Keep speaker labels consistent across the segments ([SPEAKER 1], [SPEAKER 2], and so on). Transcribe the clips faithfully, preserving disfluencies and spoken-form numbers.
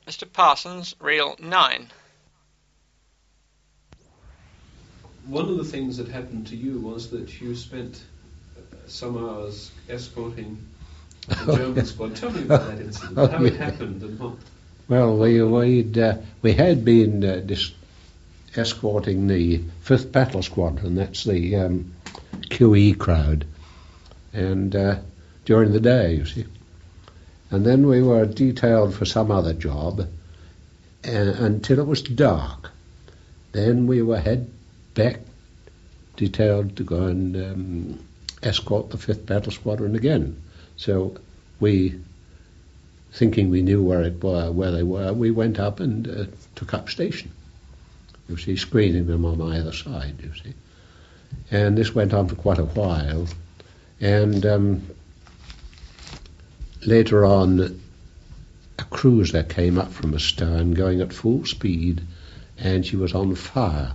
[SPEAKER 1] Mister Parsons, reel nine.
[SPEAKER 2] One of the things that happened to you was that you spent some hours escorting the German squad. Tell me about that incident,
[SPEAKER 3] oh,
[SPEAKER 2] how
[SPEAKER 3] yeah.
[SPEAKER 2] it happened and what...
[SPEAKER 3] Well, we we'd, uh, we had been uh, dis- escorting the fifth Battle Squadron, that's the um, Q E crowd, and uh, during the day, you see. And then we were detailed for some other job uh, until it was dark. Then we were head back, detailed to go and um, escort the fifth Battle Squadron again. So we, thinking we knew where it were, where they were, we went up and uh, took up station. You see, screening them on either side. You see, and this went on for quite a while. And um, later on, a cruiser came up from astern, going at full speed, and she was on fire.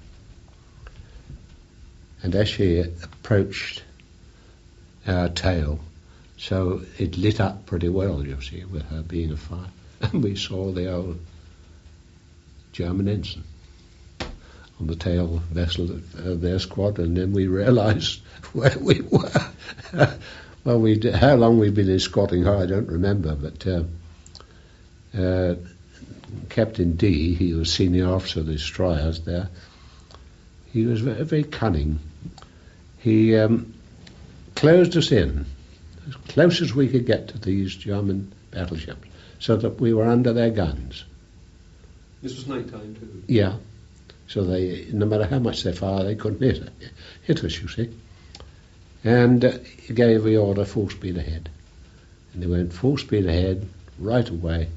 [SPEAKER 3] And as she approached our tail, so it lit up pretty well, you see, with her being a fire. And we saw the old German ensign on the tail vessel of their squadron, and then we realised where we were. Well, we did, how long we'd been escorting her, I don't remember, but uh, uh, Captain D, he was senior officer of the destroyers there, he was very, very cunning. He um, closed us in as close as we could get to these German battleships, so that we were under their guns.
[SPEAKER 2] This was night time too?
[SPEAKER 3] Yeah. So they, no matter how much they fire, they couldn't hit, hit us, you see. And uh, he gave the order full speed ahead. And they went full speed ahead, right away,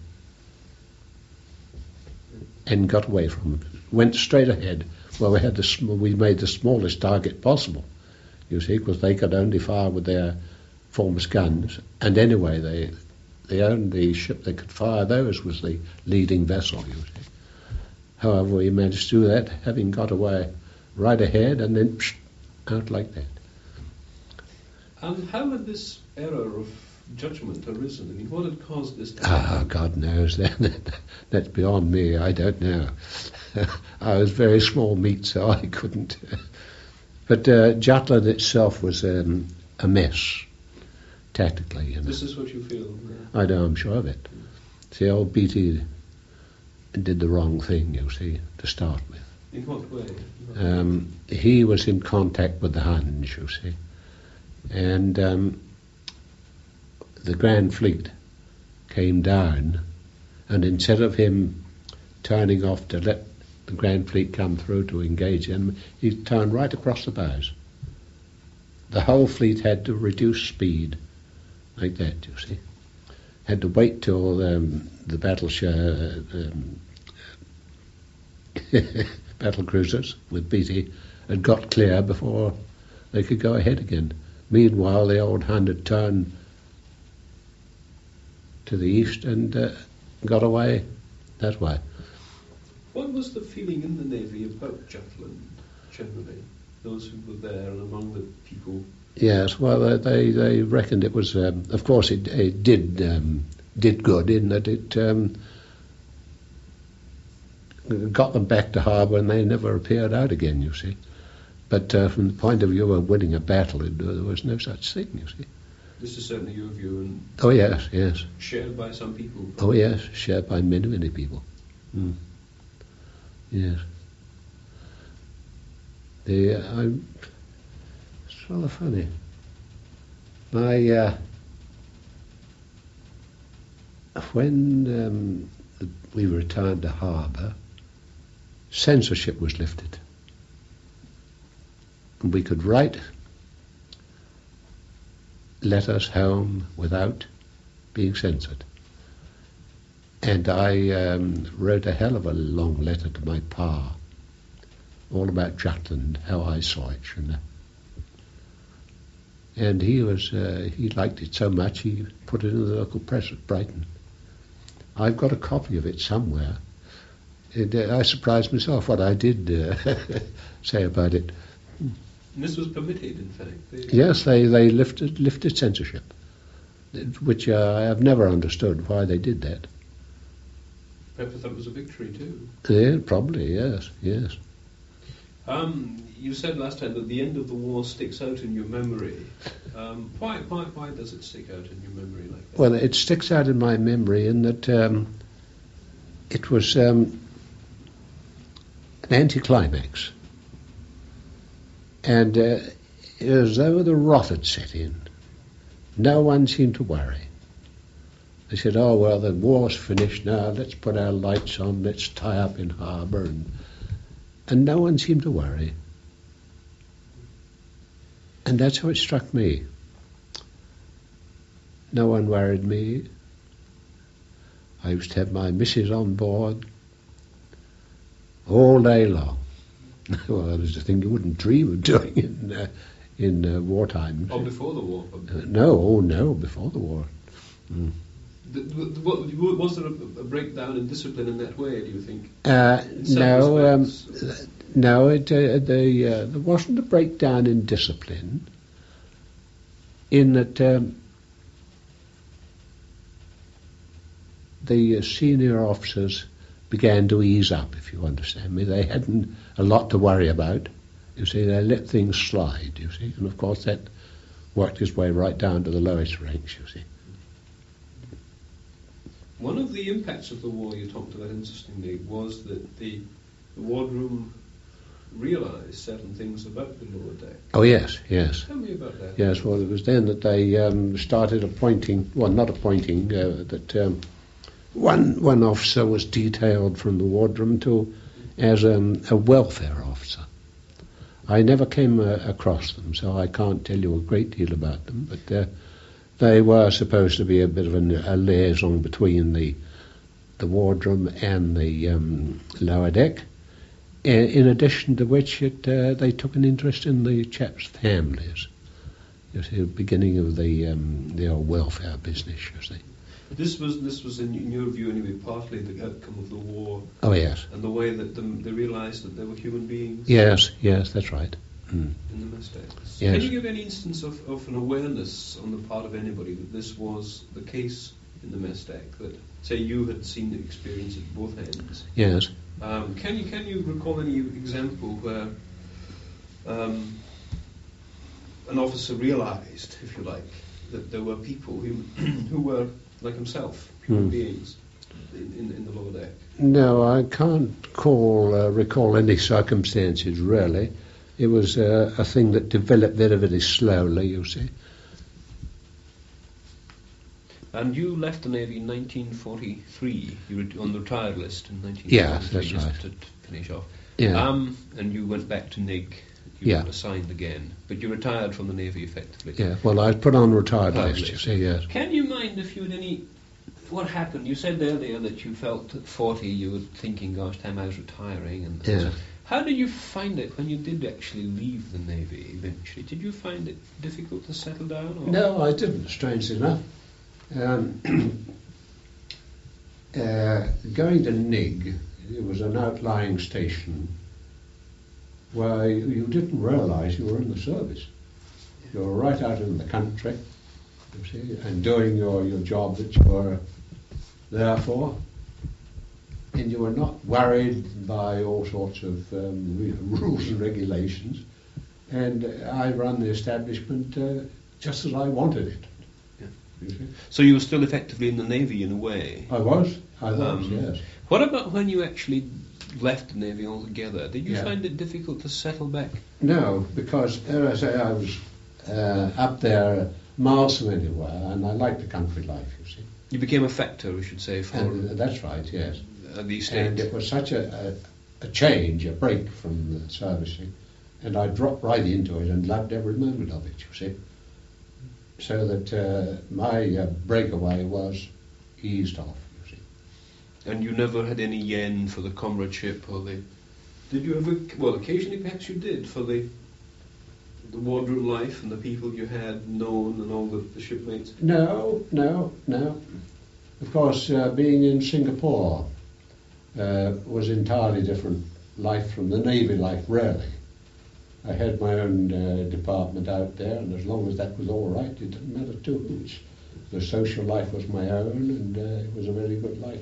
[SPEAKER 3] and got away from them. Went straight ahead. Well, we had the sm- we made the smallest target possible, you see, because they could only fire with their foremost guns. And anyway, they, the only ship they could fire those was the leading vessel, you see. However, we managed to do that, having got away right ahead and then psh, out like that.
[SPEAKER 2] And how had this error of judgment arisen? I mean, what had caused this to
[SPEAKER 3] Ah,
[SPEAKER 2] happen?
[SPEAKER 3] God knows. That's beyond me. I don't know. I was very small meat, so I couldn't. But uh, Jutland itself was um, a mess, tactically. You know.
[SPEAKER 2] This is what you feel? Yeah.
[SPEAKER 3] I know, I'm sure of it. See, old Beatty did the wrong thing, you see, to start with.
[SPEAKER 2] In what way?
[SPEAKER 3] Um, he was in contact with the Huns, you see. And um, the Grand Fleet came down, and instead of him turning off to let the Grand Fleet come through to engage him, he turned right across the bows. The whole fleet had to reduce speed, like that, you see. Had to wait till um, the battleship, um, battle cruisers with Beatty had got clear before they could go ahead again. Meanwhile, the old Hun had turned to the east and uh, got away that way.
[SPEAKER 2] What was the feeling in the Navy about Jutland, generally? Those who were there and among the people?
[SPEAKER 3] Yes, well, they they reckoned it was. Um, of course, it, it did um, did good in that it um, got them back to harbour, and they never appeared out again. You see, but uh, from the point of view of winning a battle, it, there was no such thing. You see.
[SPEAKER 2] This is certainly your view, and
[SPEAKER 3] oh yes, yes.
[SPEAKER 2] shared by some people.
[SPEAKER 3] Oh yes, shared by many, many people. Mm. Yes. The uh, I'm. It's rather funny. My uh, when um, the, we returned to harbour, censorship was lifted, and we could write letters home without being censored. And I um, wrote a hell of a long letter to my pa, all about Jutland, how I saw it, you know. And he was, uh, he liked it so much, he put it in the local press at Brighton. I've got a copy of it somewhere. And uh, I surprised myself what I did uh, say about it.
[SPEAKER 2] And this was permitted, in fact? They
[SPEAKER 3] Yes, they, they lifted lifted censorship, which uh, I have never understood why they did that.
[SPEAKER 2] Perhaps you thought it was a victory too.
[SPEAKER 3] Yeah, probably, yes, yes.
[SPEAKER 2] Um, you said last time that the end of the war sticks out in your memory. Um, why, why, why does it stick out in your memory like that?
[SPEAKER 3] Well, it sticks out in my memory in that um, it was um, an anticlimax. And uh, it was as though the rot had set in. No one seemed to worry. They said, oh, well, the war's finished now, let's put our lights on, let's tie up in harbour. And, and no one seemed to worry. And that's how it struck me. No one worried me. I used to have my missus on board all day long. Well, that was a thing you wouldn't dream of doing in uh, in uh, wartime.
[SPEAKER 2] Or before the war?
[SPEAKER 3] Uh, no, oh no, before the war. Mm.
[SPEAKER 2] The, the, what, was there a, a breakdown in discipline in that way, do you think?
[SPEAKER 3] Uh,
[SPEAKER 2] In some
[SPEAKER 3] no, um,
[SPEAKER 2] respects?
[SPEAKER 3] no, it, uh, the, uh, there wasn't a breakdown in discipline. In that um, the uh, senior officers began to ease up, if you understand me. They hadn't a lot to worry about. You see, they let things slide, you see. And of course that worked its way right down to the lowest ranks, you see.
[SPEAKER 2] One of the impacts of the war you talked about interestingly was that the, the wardroom realised certain things about the lower deck.
[SPEAKER 3] Oh, yes, yes.
[SPEAKER 2] Tell me about that.
[SPEAKER 3] Yes, well, it was then that they um, started appointing, well, not appointing, uh, that um, one one officer was detailed from the wardroom to as um, a welfare officer. I never came uh, across them, so I can't tell you a great deal about them, but uh, they were supposed to be a bit of an, a liaison between the the wardroom and the um, lower deck, in, in addition to which it, uh, they took an interest in the chaps' families. You see, the beginning of the um, the old welfare business, you see.
[SPEAKER 2] This was, this was in, in your view anyway, partly the outcome of the war
[SPEAKER 3] Oh, yes.
[SPEAKER 2] and the way that them, they realised that they were human beings
[SPEAKER 3] Yes, yes, that's right. Mm.
[SPEAKER 2] in the mess decks.
[SPEAKER 3] Yes.
[SPEAKER 2] Can you give any instance of, of an awareness on the part of anybody that this was the case in the mess deck, that, say, you had seen the experience at both ends?
[SPEAKER 3] Yes.
[SPEAKER 2] Um, can you can you recall any example where um, an officer realised, if you like, that there were people who who were like himself, human
[SPEAKER 3] Hmm.
[SPEAKER 2] beings, in, in, in the lower deck?
[SPEAKER 3] No, I can't call uh, recall any circumstances really. It was uh, a thing that developed very, very slowly, you see.
[SPEAKER 2] And you left the Navy in nineteen forty-three. You were on the retired list in nineteen forty-three.
[SPEAKER 3] Yes, that's
[SPEAKER 2] just
[SPEAKER 3] right.
[SPEAKER 2] to finish off.
[SPEAKER 3] Yeah.
[SPEAKER 2] Um, and you went back to N I G. You
[SPEAKER 3] Yeah.
[SPEAKER 2] were assigned again, but you retired from the Navy effectively.
[SPEAKER 3] Yeah. Well, I was put on retired
[SPEAKER 2] Retired
[SPEAKER 3] list, you
[SPEAKER 2] list.
[SPEAKER 3] see. Yes.
[SPEAKER 2] Can you mind if you had any? What happened? You said earlier that you felt at forty you were thinking, "Gosh, time I was retiring." And and
[SPEAKER 3] Yeah.
[SPEAKER 2] so- how did you find it when you did actually leave the Navy eventually? Did you find it difficult to settle down? Or?
[SPEAKER 3] No, I didn't. Strangely enough, um, uh, going to N I G, it was an outlying station where you, you didn't realise you were in the service. You were right out in the country, you see, and doing your, your job that you were there for. And you were not worried by all sorts of um, re- rules and regulations. And uh, I run the establishment uh, just as I wanted it.
[SPEAKER 2] Yeah.
[SPEAKER 3] You see.
[SPEAKER 2] So you were still effectively in the Navy in a way.
[SPEAKER 3] I was, I was,
[SPEAKER 2] Um,
[SPEAKER 3] yes.
[SPEAKER 2] What about when you actually left the Navy altogether? Did you
[SPEAKER 3] Yeah.
[SPEAKER 2] find it difficult to settle back?
[SPEAKER 3] No, because, as I say, I was uh, up there miles from anywhere, and I liked the country life, you see.
[SPEAKER 2] You became a factor, we should say, for
[SPEAKER 3] And uh, that's right, yes.
[SPEAKER 2] uh, the estate.
[SPEAKER 3] And it was such a, a, a change, a break from the servicing, and I dropped right into it and loved every moment of it, you see. So that uh, my uh, breakaway was eased off, you see.
[SPEAKER 2] And you never had any yen for the comradeship or the... Did you ever... Well, occasionally perhaps you did for the the wardroom life and the people you had known and all the, the shipmates.
[SPEAKER 3] No, no, no. Of course, uh, being in Singapore uh, was entirely different life from the Navy life, really. I had my own uh, department out there, and as long as that was all right, it didn't matter to who. The social life was my own, and uh, it was a very good life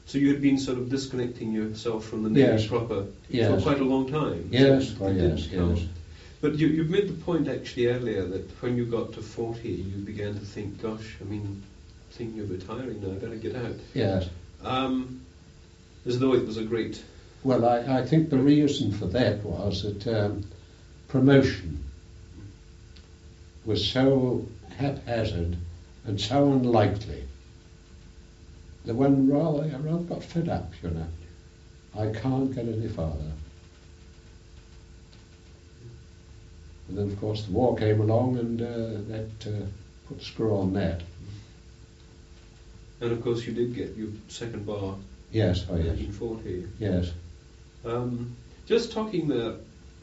[SPEAKER 2] So you had been sort of disconnecting yourself from the Navy
[SPEAKER 3] Yes.
[SPEAKER 2] proper
[SPEAKER 3] Yes.
[SPEAKER 2] for quite a long time.
[SPEAKER 3] Yes,
[SPEAKER 2] So
[SPEAKER 3] oh,
[SPEAKER 2] it
[SPEAKER 3] yes,
[SPEAKER 2] didn't come.
[SPEAKER 3] yes.
[SPEAKER 2] But you, you've made the point actually earlier that when you got to forty, you began to think, gosh, I mean, thinking of retiring now, I better get out.
[SPEAKER 3] Yes.
[SPEAKER 2] Um, as though it was a great...
[SPEAKER 3] Well, I, I think the reason for that was that um, promotion was so haphazard and so unlikely that when rather, I rather got fed up, you know. I can't get any farther. And then, of course, the war came along and uh, that uh, put the screw on that.
[SPEAKER 2] And of course you did get your second bar
[SPEAKER 3] Yes, oh
[SPEAKER 2] in
[SPEAKER 3] yes,
[SPEAKER 2] nineteen forty.
[SPEAKER 3] yes.
[SPEAKER 2] Um, just talking there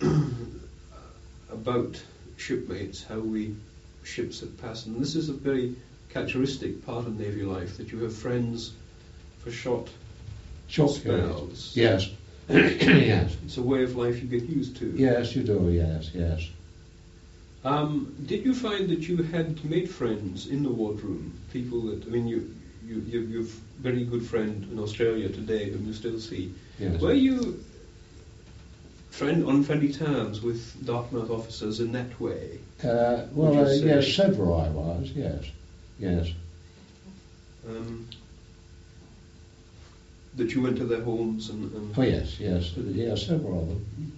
[SPEAKER 2] about shipmates, how we ships have passed, and this is a very characteristic part of Navy life, that you have friends for short
[SPEAKER 3] Short periods.
[SPEAKER 2] spells.
[SPEAKER 3] Yes, yes,
[SPEAKER 2] It's a way of life you get used to.
[SPEAKER 3] yes, you do, yes, yes.
[SPEAKER 2] Um, did you find that you had made friends in the wardroom? People that, I mean, you, you, you, you've a very good friend in Australia today whom you still see.
[SPEAKER 3] Yes.
[SPEAKER 2] Were you friend on friendly terms with Dartmouth officers in that way?
[SPEAKER 3] Uh, well,
[SPEAKER 2] Would you
[SPEAKER 3] uh,
[SPEAKER 2] say-
[SPEAKER 3] yes, several I was, yes, yes.
[SPEAKER 2] Um, that you went to their homes and... and
[SPEAKER 3] Oh yes, yes, yes, several of them.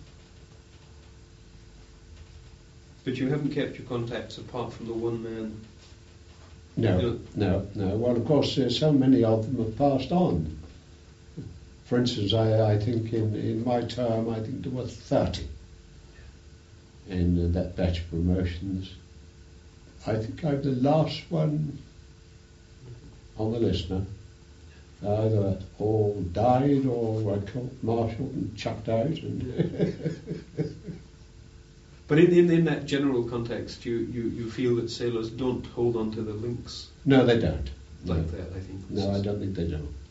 [SPEAKER 2] But you haven't kept your contacts apart from the one man.
[SPEAKER 3] No,
[SPEAKER 2] Yeah.
[SPEAKER 3] no, no. Well, of course, uh, so many of them have passed on. For instance, I, I think in, in my term, I think there were thirty in uh, that batch of promotions. I think I'm the last one on the list now. Either all died or were court-martialed and chucked out. And
[SPEAKER 2] But in, in, in that general context, you, you, you feel that sailors don't hold on to the links
[SPEAKER 3] no, they don't.
[SPEAKER 2] like
[SPEAKER 3] No,
[SPEAKER 2] that, I think.
[SPEAKER 3] no, I don't think they do.